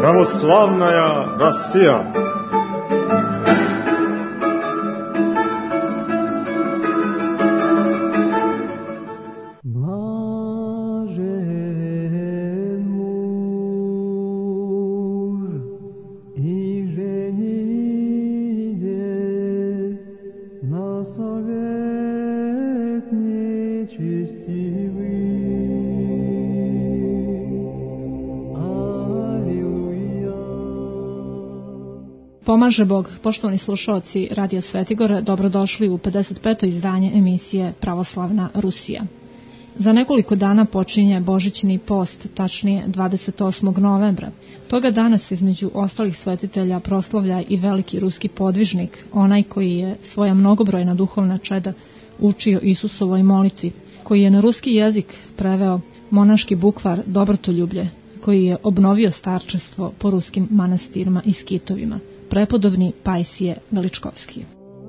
Православная Россия. Pomaže Bog, poštovani slušalci Radija Svetigora, dobrodošli u 55. izdanje emisije Pravoslavna Rusija. Za nekoliko dana počinje Božićni post, tačnije 28. novembra. Toga dana se između ostalih svetitelja proslavlja i veliki ruski podvižnik, onaj koji je svoja mnogobrojna duhovna čeda učio Isusovoj molitvi, koji je na ruski jezik preveo monaški bukvar Dobrotoljublje, koji je obnovio starčestvo po ruskim manastirima i skitovima, prepodobni Pajsije Veličkovski.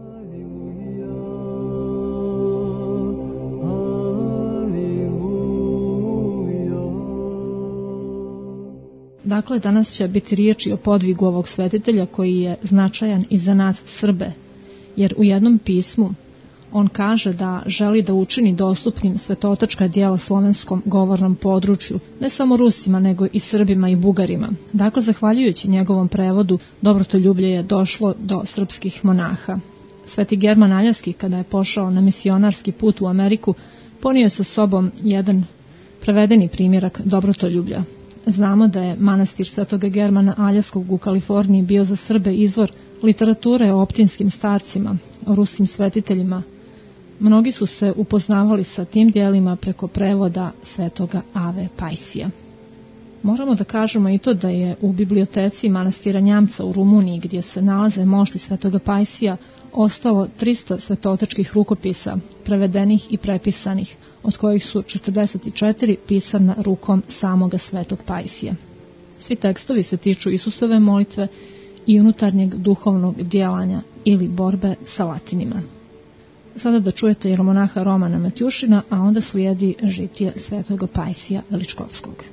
Dakle, danas će biti riječi o podvigu ovog svetitelja koji je značajan i za nas Srbe, jer u jednom pismu on kaže da želi da učini dostupnim svetotačka djela slovenskom govornom području, ne samo Rusima, nego i Srbima i Bugarima. Dakle, zahvaljujući njegovom prevodu, Dobrotoljublje je došlo do srpskih monaha. Sveti German Aljaski, kada je pošao na misionarski put u Ameriku, ponio sa sobom jedan prevedeni primjerak Dobrotoljublja. Znamo da je manastir Svetoga Germana Aljaskog u Kaliforniji bio za Srbe izvor literature o optinskim starcima, o ruskim svetiteljima. Mnogi su se upoznavali sa tim dijelima preko prevoda Svetoga Ave Pajsija. Moramo da kažemo i to da je u biblioteci manastira Njamca u Rumuniji, gdje se nalaze mošti Svetoga Pajsija, ostalo 300 svetotačkih rukopisa, prevedenih i prepisanih, od kojih su 44 pisana rukom samoga Svetog Pajsija. Svi tekstovi se tiču Isusove molitve i unutarnjeg duhovnog djelanja ili borbe sa latinima. Sada da čujete jeromonaha Romana Matjušina, a onda slijedi žitije Svetoga Pajsija Veličkovskog.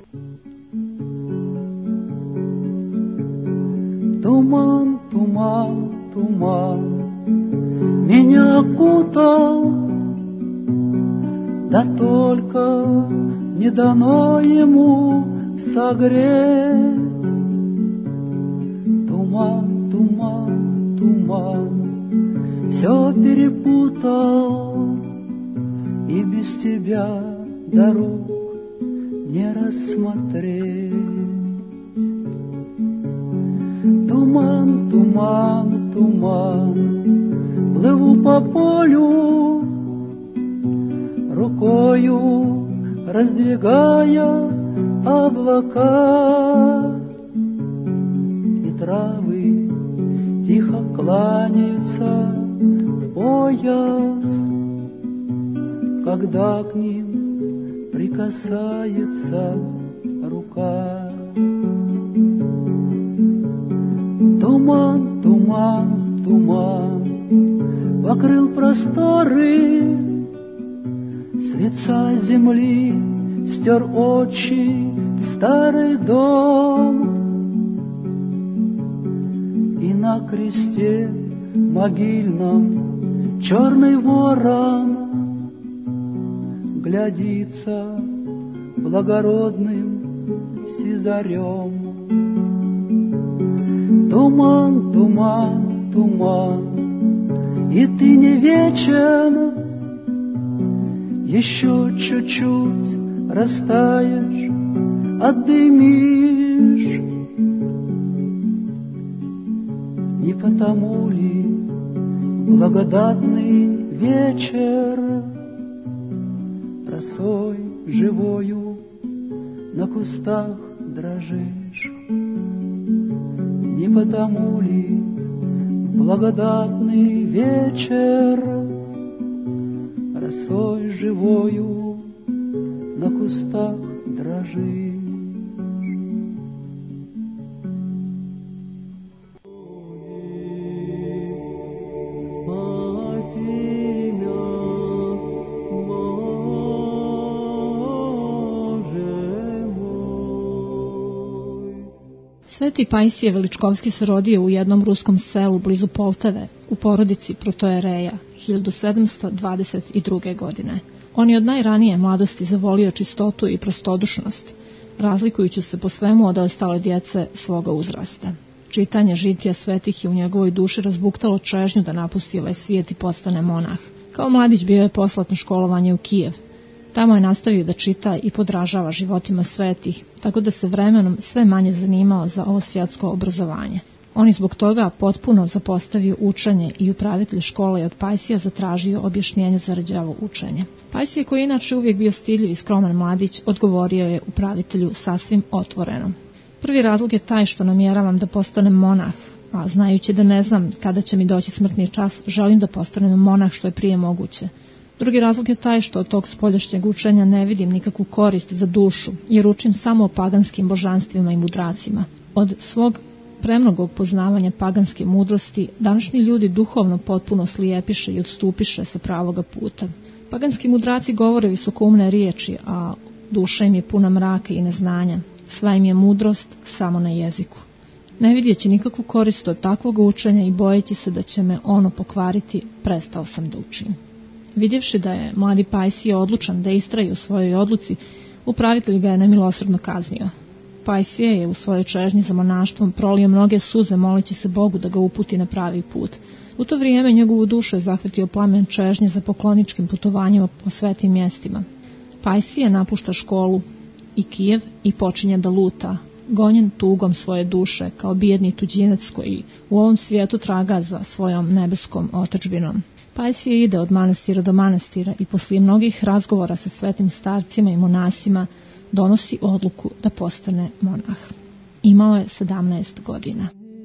Туман, туман, туман меня окутал, да только не дано ему согреть. Туман, туман, туман, все перепутал, и без тебя дорог не рассмотреть. Туман, туман, туман, плыву по полю, рукою раздвигая облака, и травы тихо кланяются в пояс, когда к ним прикасается рука. Туман, туман, туман покрыл просторы, с лица земли стер отчий старый дом, и на кресте могильном черный ворон глядится благородным сизарем. Туман, туман, туман, и ты не вечен, еще чуть-чуть растаешь, отдымишь. Не потому ли благодатный вечер росой живою на кустах дрожишь? Не потому ли благодатный вечер росой живою на кустах дрожишь? Sveti Pajsije Veličkovski se rodio u jednom ruskom selu blizu Poltave, u porodici protojereja, 1722. godine. On je od najranije mladosti zavolio čistotu i prostodušnost, razlikujući se po svemu od ostale djece svoga uzrasta. Čitanje žitija svetih je u njegovoj duši razbuktalo čežnju da napusti ovaj svijet i postane monah. Kao mladić bio je poslat na školovanje u Kijev. Tamo je nastavio da čita i podražava životima svetih, tako da se vremenom sve manje zanimao za ovo svjetsko obrazovanje. On je zbog toga potpuno zapostavio učenje i upravitelj škole je od Pajsija zatražio objašnjenje za rđavo učenje. Pajsije, koji je inače uvijek bio stiljiv i skroman mladić, odgovorio je upravitelju sasvim otvoreno. Prvi razlog je taj što namjeravam da postanem monah, a znajući da ne znam kada će mi doći smrtni čas, želim da postanem monah što je prije moguće. Drugi razlog je taj što od tog spoljašnjeg učenja ne vidim nikakvu korist za dušu, jer učim samo o paganskim božanstvima i mudracima. Od svog premnogog poznavanja paganske mudrosti, današnji ljudi duhovno potpuno slijepiše i odstupiše sa pravoga puta. Paganski mudraci govore visokoumne riječi, a duša im je puna mraka i neznanja. Sva im je mudrost samo na jeziku. Ne vidjeći nikakvu korist od takvog učenja i bojeći se da će me ono pokvariti, prestao sam da učim. Vidjevši da je mladi Pajsije odlučan da istraji u svojoj odluci, upravitelj ga je nemilosrdno kaznio. Pajsije je u svojoj čežnji za monaštvom prolio mnoge suze moleći se Bogu da ga uputi na pravi put. U to vrijeme njegovu dušu je zahvatio plamen čežnje za pokloničkim putovanjima po svetim mjestima. Pajsije napušta školu i Kijev i počinje da luta, gonjen tugom svoje duše kao bijedni tuđinac koji u ovom svijetu traga za svojom nebeskom otadžbinom. Pajsije ide od manastira do manastira i poslije mnogih razgovora sa svetim starcima i monasima donosi odluku da postane monah. Imao je 17 godina.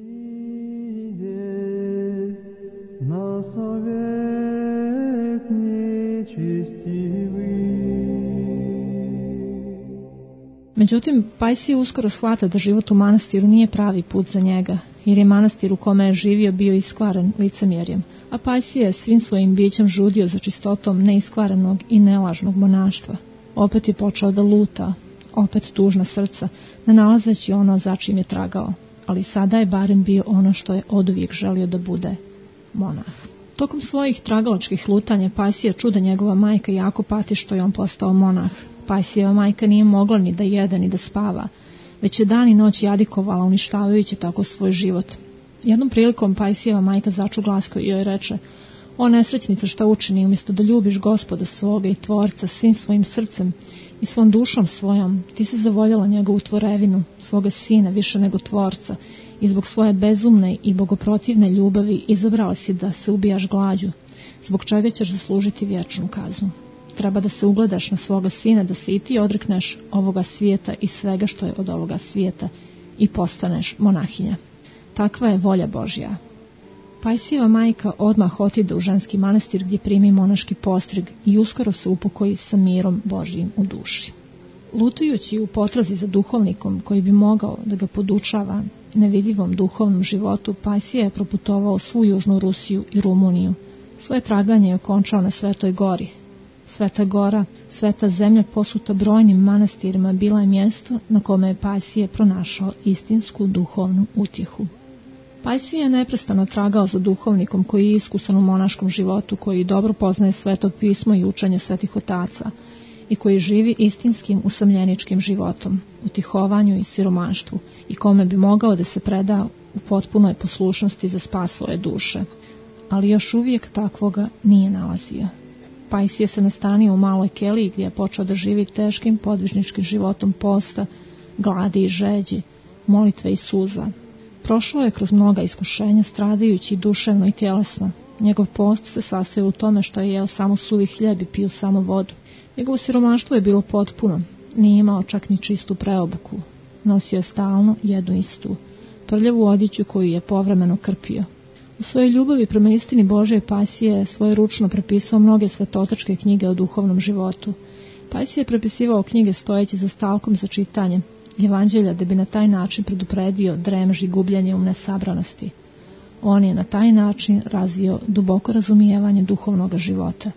Međutim, Pajsije uskoro shvata da život u manastiru nije pravi put za njega, jer je manastir u kome je živio bio iskvaren licemjerjem, a Pajsije je svim svojim bićem žudio za čistotom neiskvarenog i nelažnog monaštva. Opet je počeo da luta, opet tužna srca, ne nalazeći ono za čim je tragao, ali sada je barem bio ono što je oduvijek želio da bude, monah. Tokom svojih tragalačkih lutanja Pajsije čuda njegova majka jako pati što je on postao monah. Pajsijeva majka nije mogla ni da jede ni da spava, već je dan i noć jadikovala uništavajući tako svoj život. Jednom prilikom Pajsijeva majka začu glas koji joj reče: "O nesrećnica, šta učini, umjesto da ljubiš Gospoda svoga i Tvorca svim svojim srcem i svom dušom svojom, ti si zavoljela njegovu tvorevinu, svoga sina više nego Tvorca, i zbog svoje bezumne i bogoprotivne ljubavi izabrala si da se ubijaš glađu, zbog čega ćeš zaslužiti vječnu kaznu. Treba da se ugledaš na svoga sina, da se i ti odrekneš ovoga svijeta i svega što je od ovoga svijeta i postaneš monahinja. Takva je volja Božja." Pajsijeva majka odmah otide u ženski manastir gdje primi monaški postrig i uskoro se upokoji sa mirom Božjim u duši. Lutajući u potrazi za duhovnikom koji bi mogao da ga podučava nevidljivom duhovnom životu, Pajsije je proputovao svu južnu Rusiju i Rumuniju. Svoje traganje je okončao na Svetoj gori. Sveta gora, sveta zemlja posuta brojnim manastirima, bila je mjesto na kome je Pajsije pronašao istinsku duhovnu utjehu. Pajsije je neprestano tragao za duhovnikom koji je iskusan u monaškom životu, koji dobro poznaje sveto pismo i učenje svetih otaca i koji živi istinskim usamljeničkim životom, u tihovanju i siromaštvu i kome bi mogao da se preda u potpunoj poslušnosti za spas svoje duše, ali još uvijek takvoga nije nalazio. Pajsije se nastanio u maloj keliji gdje je počeo da živi teškim podvižničkim životom posta, gladi i žeđi, molitve i suza. Prošao je kroz mnoga iskušenja, stradajući i duševno i tjelesno. Njegov post se sastojao u tome što je jeo samo suvi hljeb i pio samo vodu. Njegovo siromaštvo je bilo potpuno, nije imao čak ni čistu preobuku. Nosio je stalno jednu istu, prljavu odjeću koju je povremeno krpio. U svojoj ljubavi prema istini Božje Pajsije je svojeručno prepisao mnoge svetotačke knjige o duhovnom životu. Pajsije je prepisivao knjige stojeći za stalkom za čitanje Evanđelja da bi na taj način predupredio dremež i gubljenje umne sabranosti. On je na taj način razvio duboko razumijevanje duhovnog života.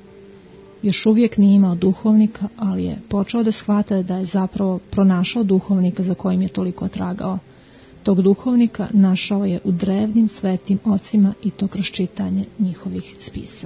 Još uvijek nije imao duhovnika, ali je počeo da shvata da je zapravo pronašao duhovnika za kojim je toliko tragao. Tog duhovnika našao je u drevnim svetim ocima i to kroz čitanje njihovih spisa.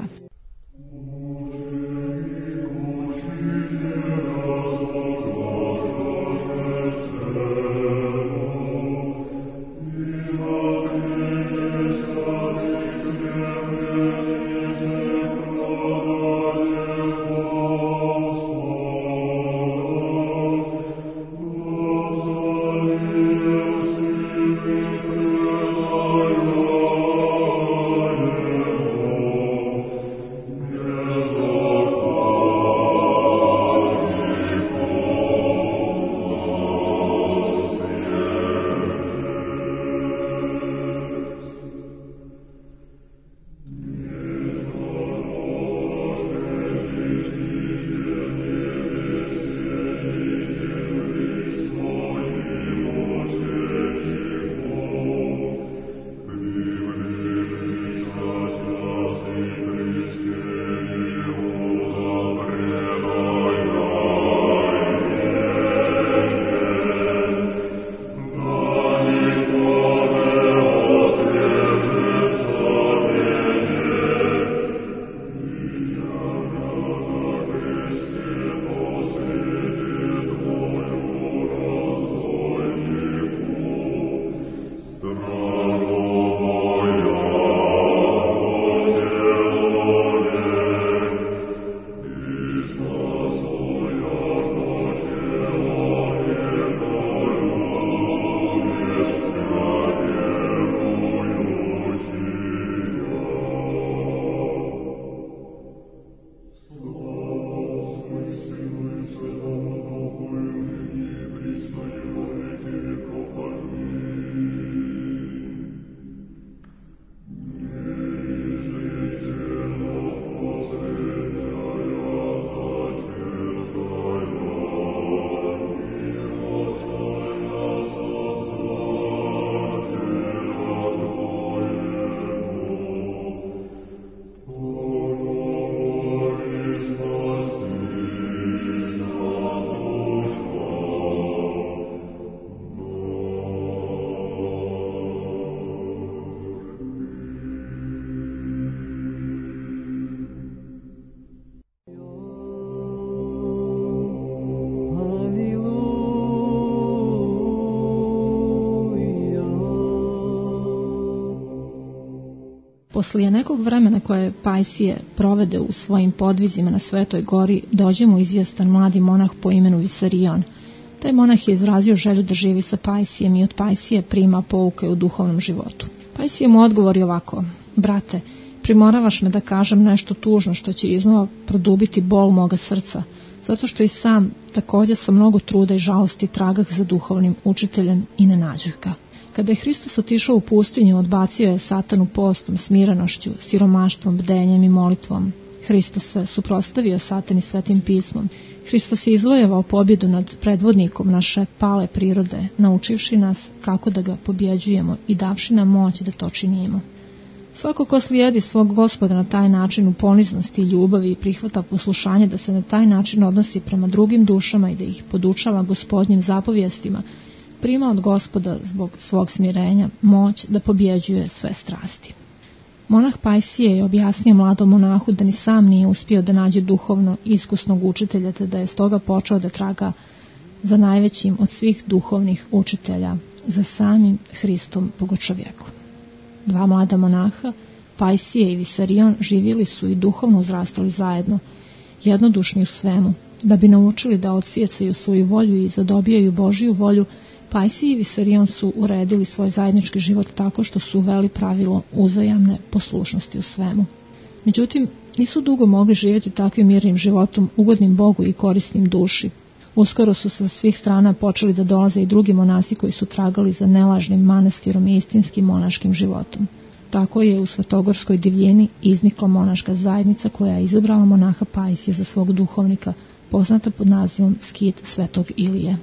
Poslije nekog vremena koje Pajsije provede u svojim podvizima na Svetoj gori, dođe mu izvjestan mladi monah po imenu Visarion. Taj monah je izrazio želju da živi sa Pajsijem i od Pajsije prima pouke u duhovnom životu. Pajsije mu odgovori ovako: brate, primoravaš me da kažem nešto tužno što će iznova produbiti bol moga srca, zato što i sam također sa mnogo truda i žalosti tragah za duhovnim učiteljem i ne nađeh ga. Kada je Hristos otišao u pustinju, odbacio je Satanu postom, smirenošću, siromaštvom, bdenjem i molitvom. Hristos se suprotstavio Satani svetim pismom. Hristos je izvojevao pobjedu nad predvodnikom naše pale prirode, naučivši nas kako da ga pobjeđujemo i davši nam moć da to činimo. Svako ko slijedi svog Gospoda na taj način u poniznosti i ljubavi i prihvata poslušanje da se na taj način odnosi prema drugim dušama i da ih podučava Gospodnjim zapovjestima, prima od Gospoda zbog svog smirenja moć da pobjeđuje sve strasti. Monah Pajsije je objasnio mladom monahu da ni sam nije uspio da nađe duhovno iskusnog učitelja, te da je stoga počeo da traga za najvećim od svih duhovnih učitelja, za samim Hristom bogočovjekom. Dva mlada monaha, Pajsije i Visarion, živjeli su i duhovno uzrastali zajedno, jednodušni u svemu, da bi naučili da odsjecaju svoju volju i zadobijaju Božiju volju. Pajsije i Visarion su uredili svoj zajednički život tako što su uveli pravilo uzajamne poslušnosti u svemu. Međutim, nisu dugo mogli živjeti takvim mirnim životom, ugodnim Bogu i korisnim duši. Uskoro su sa svih strana počeli da dolaze i drugi monasi koji su tragali za nelažnim manastirom i istinskim monaškim životom. Tako je u Svetogorskoj divljini iznikla monaška zajednica koja je izabrala monaha Pajsije za svog duhovnika, poznata pod nazivom Skit Svetog Ilije.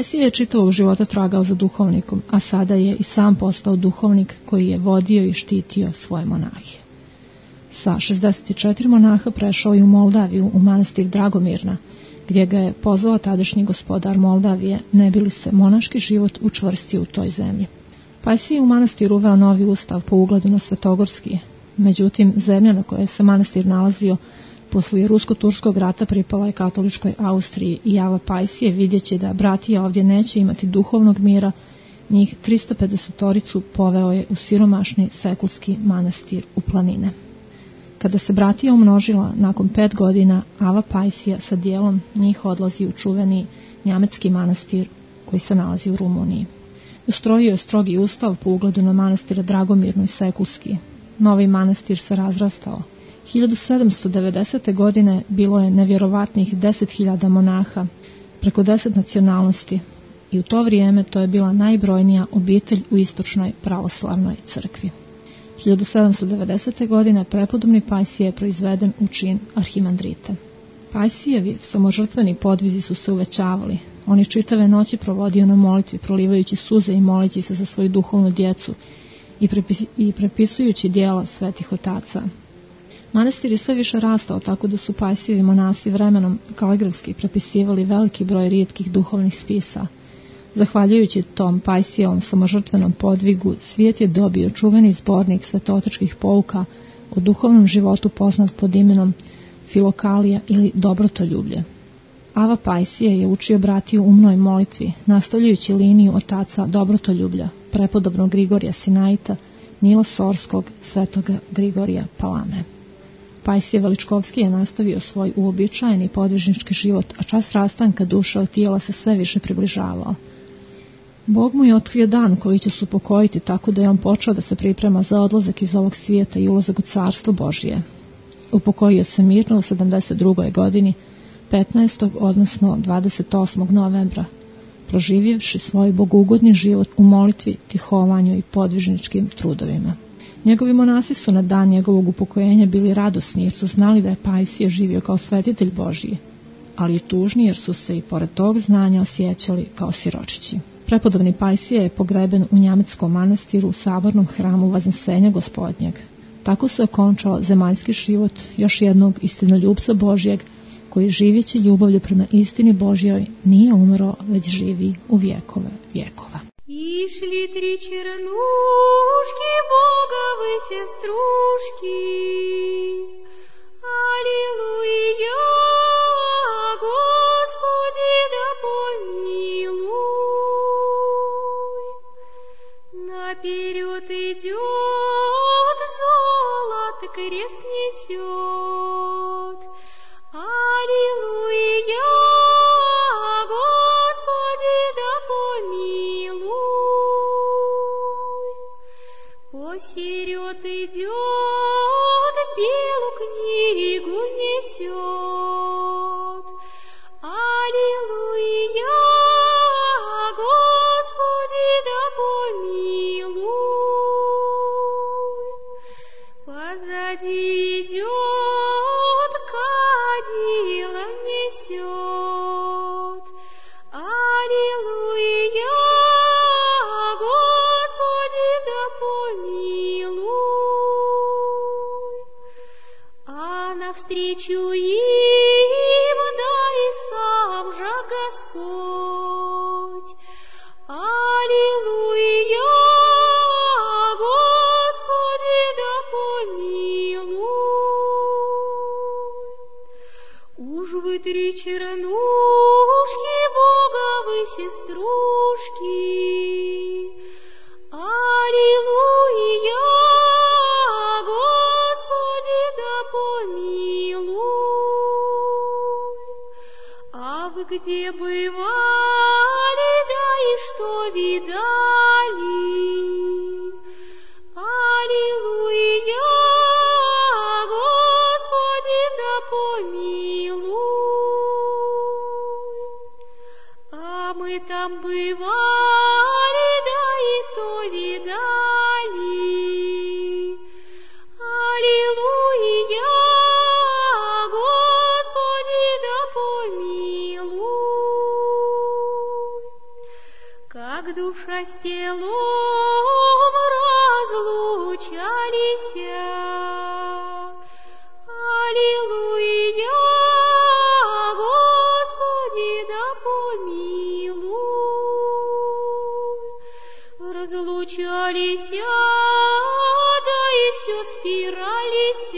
Pajsije je čitavog života tragao za duhovnikom, a sada je i sam postao duhovnik koji je vodio i štitio svoje monahe. Sa 64 monaha prešao je u Moldaviju, u manastir Dragomirna, gdje ga je pozvao tadašnji gospodar Moldavije, ne bi li se monaški život učvrstio u toj zemlji. Pajsije u manastir uveo novi ustav po ugledu na Svetogorski, međutim zemlja na kojoj se manastir nalazio poslije Rusko-Turskog rata pripala je katoličkoj Austriji i Ava Pajsije, vidjeći da bratija ovdje neće imati duhovnog mira, njih 350 poveo je u siromašni sekulski manastir u planine. Kada se bratija umnožila, nakon 5 godina, Ava Pajsija sa dijelom njih odlazi u čuveni njamecki manastir koji se nalazi u Rumuniji. Ustrojio je strogi ustav po ugledu na manastire Dragomirno i Sekulski. Novi manastir se razrastao. 1790. godine bilo je nevjerovatnih 10.000 monaha, preko 10 nacionalnosti, i u to vrijeme to je bila najbrojnija obitelj u istočnoj pravoslavnoj crkvi. 1790. godine prepodobni Pajsije je proizveden u čin arhimandrita. Pajsijevi samožrtveni podvizi su se uvećavali. On je čitave noći provodio na molitvi, prolivajući suze i moleći se za svoju duhovnu djecu i prepisujući dijela svetih otaca. Manastir je sve više rastao, tako da su Pajsijevi monasi vremenom kaligrafski prepisivali veliki broj rijetkih duhovnih spisa. Zahvaljujući tom Pajsijevom samožrtvenom podvigu, svijet je dobio čuveni zbornik svetootečkih pouka o duhovnom životu poznat pod imenom Filokalija ili Dobrotoljublje. Ava Pajsije je učio bratiju umnoj molitvi, nastavljajući liniju otaca Dobrotoljublja, prepodobnog Grigorija Sinaita, Nila Sorskog, svetoga Grigorija Palame. Pajsije Veličkovski je nastavio svoj uobičajeni podvižnički život, a čas rastanka duše od tijela se sve više približavao. Bog mu je otkrio dan koji će se upokojiti, tako da je on počeo da se priprema za odlazak iz ovog svijeta i ulazak u carstvo Božije. Upokojio se mirno u 72. godini, 15. odnosno 28. novembra, proživjevši svoj bogugodni život u molitvi, tihovanju i podvižničkim trudovima. Njegovi monasi su na dan njegovog upokojenja bili radosni jer su znali da je Pajsije živio kao svetitelj Božji, ali i tužni jer su se i pored tog znanja osjećali kao siročići. Prepodobni Pajsije je pogreben u njameckom manastiru u sabornom hramu Vaznesenja Gospodnjeg. Tako se okončao zemaljski život još jednog istinoljubca Božjeg, koji živeći ljubavlju prema istini Božjoj nije umro, već živi u vjekove vjekova. И шли 3 чернушки, боговы сеструшки, аллилуйя, Господи, да помилуй. Наперед идет, золото крест несет, аллилуйя, Господи, да помилуй. Посеред идет, белую книгу несет, аллилуйя, Господи, да помилуй. Позади идет, кадила несет, аллилуйя, Господи, да помилуй. А навстречу им, да и сам же Господь, аллилуйя, Господи, да помилуй. Уж вы 3 чернушки, боговы сеструшки, аллилуйя, Господи, да помилуй. А вы где бывали, да и что видали? Аллилуйя, Господи, да помилуй. А мы там бывали, да и то видали. Аллилуйя, Господи, да помилуй. душа с телом разлучались. Аллилуйя, Господи, да помилуй. Разлучались, да и все спирались.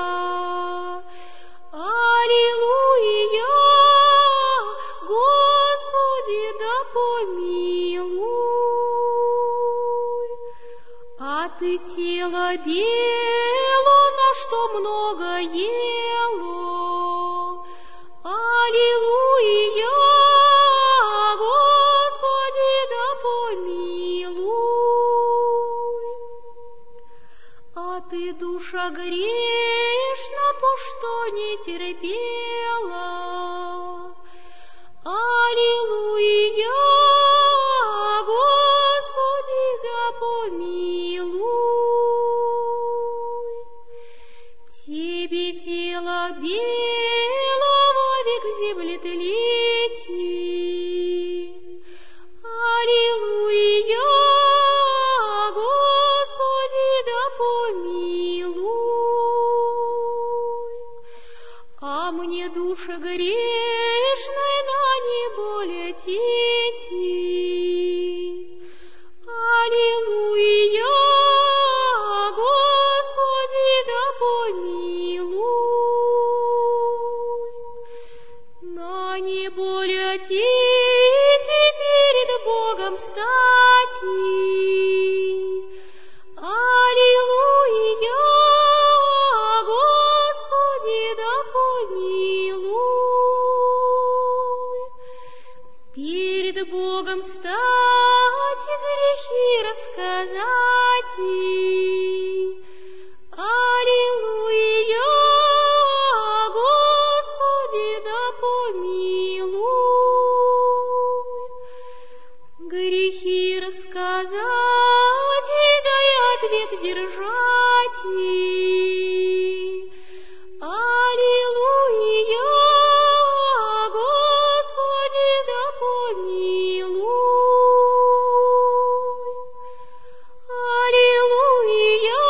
Аллилуйя, Господи, да помилуй. А ты тело бело, на что много ело. Аллилуйя, Господи, да помилуй. А ты, душа грешна, по что не терпела. Аллилуйя, Господи, да помилуй. Тебе тело бело вовек в земле тлети. Аллилуйя, Господи, да помилуй. А мне, душа грешной, на небо летите. Аллилуйя, Господи, да помилуй. На небо летите, перед Богом стати. Аллилуйя, Господи, да помилуй. Перед Богом стать и грехи рассказать. Аллилуйя, Господи, да помилуй. Грехи рассказать и дай ответ держать. Аллилуйя, Господи, да помилуй. Аллилуйя,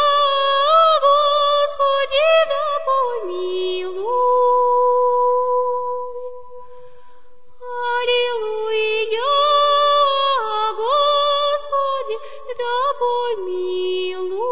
Господи, да помилуй. Аллилуйя, Господи, да помилуй.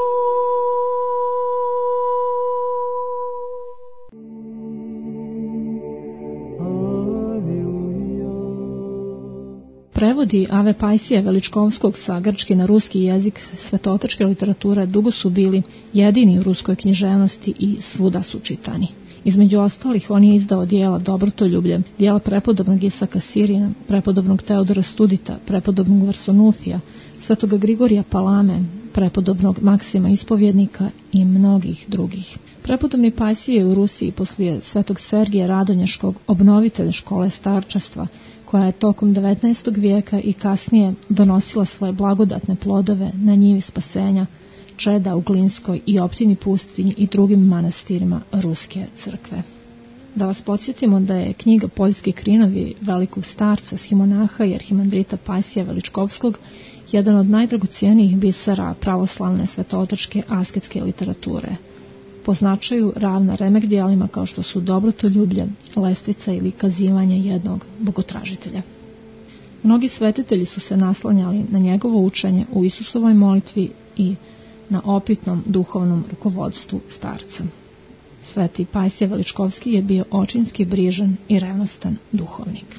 Prevodi Ave Pajsija Veličkovskog sa grčke na ruski jezik svetotačke literature dugo su bili jedini u ruskoj književnosti i svuda su čitani. Između ostalih, on je izdao dijela Dobrotoljublje, dijela prepodobnog Isaka Sirina, prepodobnog Teodora Studita, prepodobnog Varsonufija, svetoga Grigorija Palame, prepodobnog Maksima Ispovjednika i mnogih drugih. Prepodobni Pajsije je u Rusiji poslije svetog Sergija Radonješkog obnovitelj škole starčastva, koja je tokom 19. vijeka i kasnije donosila svoje blagodatne plodove na njivi spasenja Čeda u Glinskoj i Optini pustinji i drugim manastirima Ruske crkve. Da vas podsjetimo da je knjiga Poljski krinovi velikog starca, schimonaha i arhimandrita Pajsija Veličkovskog jedan od najdragocijenijih bisera pravoslavne svetotačke asketske literature. Po značaju ravna remek dijelima kao što su Dobrotoljublje, Lestvica ili Kazivanje jednog bogotražitelja. Mnogi svetitelji su se naslanjali na njegovo učenje u Isusovoj molitvi i na opitnom duhovnom rukovodstvu starca. Sveti Pajsije Veličkovski je bio očinski brižan i revnostan duhovnik.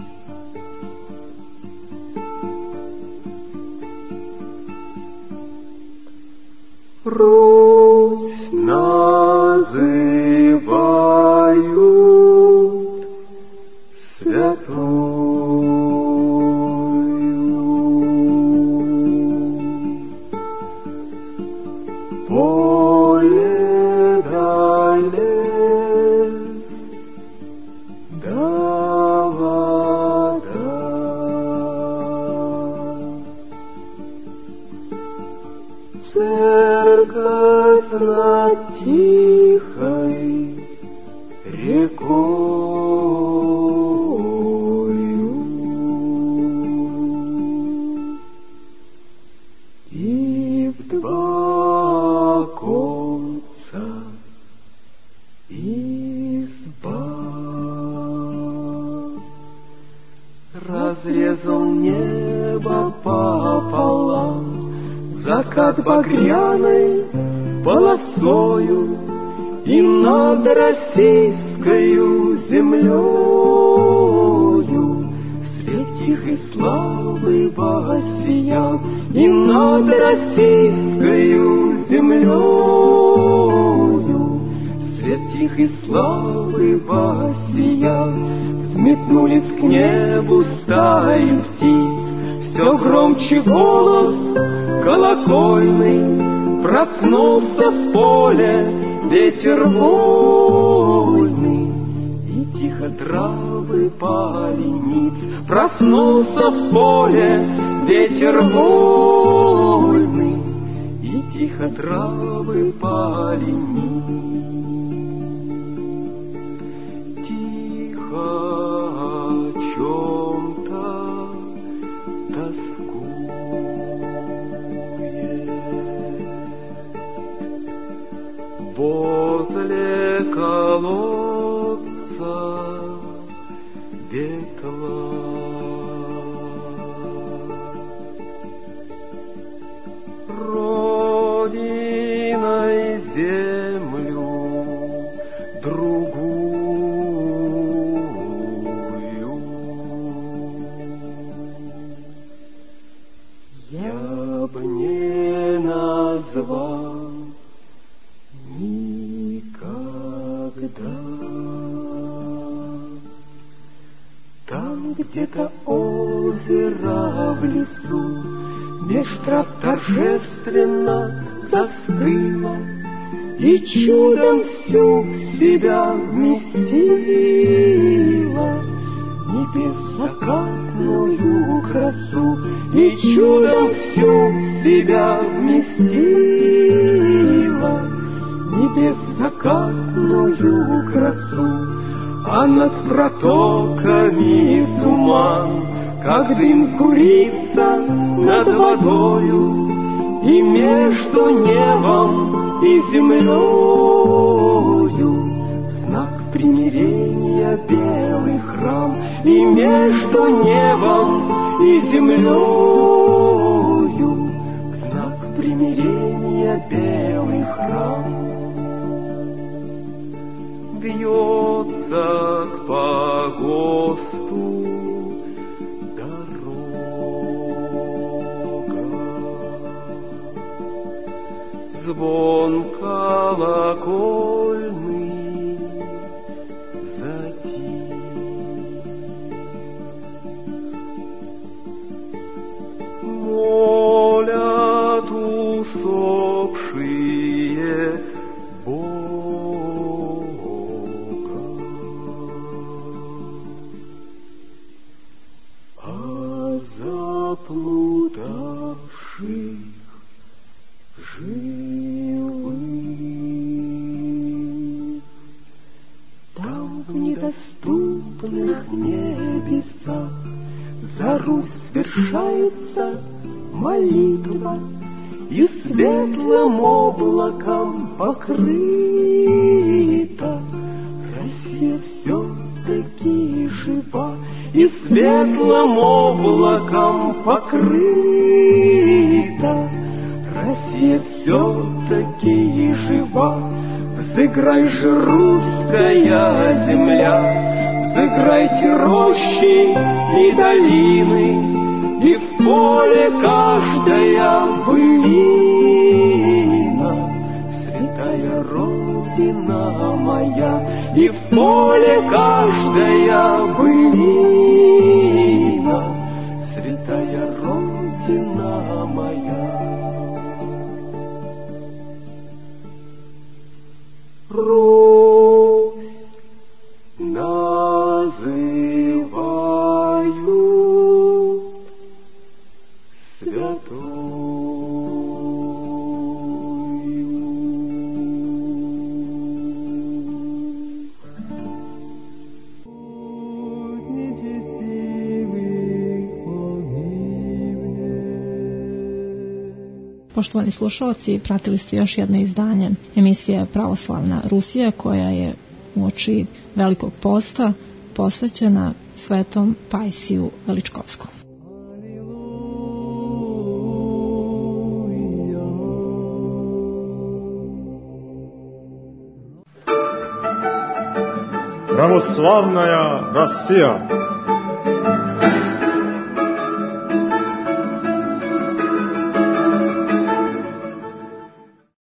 Русь называют святую, поле далее, да вода. Церковь над тихой рекою, закат багряной полосою, и над российскою землею свет тихой славы воссиял, и над российскою землею свет тихой славы воссиял. Взметнулись к небу стаи птиц, все громче голос колокольный, проснулся в поле ветер вольный, и тихо травы пали ниц. Проснулся в поле ветер вольный, и тихо травы пали ниц. Тихо о чем-то тоскует возле колодца ветла. Родиной землю другую я б не назвал никогда. Там где-то озеро в лесу меж трав торжественно застыло, и чудом всю в себя вместила небес закатную красу, и чудом всю в себя вместила небес закатную красу. А над протоками туман, как дым курица над водою, и между небом и землею знак примирения белый храм, и между небом и землею знак примирения белый храм. Бьется к погосту дорога, звон колокольный затих. Молят усопшие заплутавших живых. Там в недоступных небесах за Русь свершается молитва, и светлым облаком покрыта Россия все-таки жива, и светлым облаком покрыта Россия все-таки жива. Взыграй же, русская земля, взыграйте рощи и долины, и в поле каждая былина, святая Родина моя, и в поле каждая былина, святая Родина моя. Русь называют Poštovani slušalci, pratili ste još jedno izdanje emisije Pravoslavna Rusija, koja je uoči Velikog posta posvećena Svetom Pajsiju Veličkovskom. Православная Россия.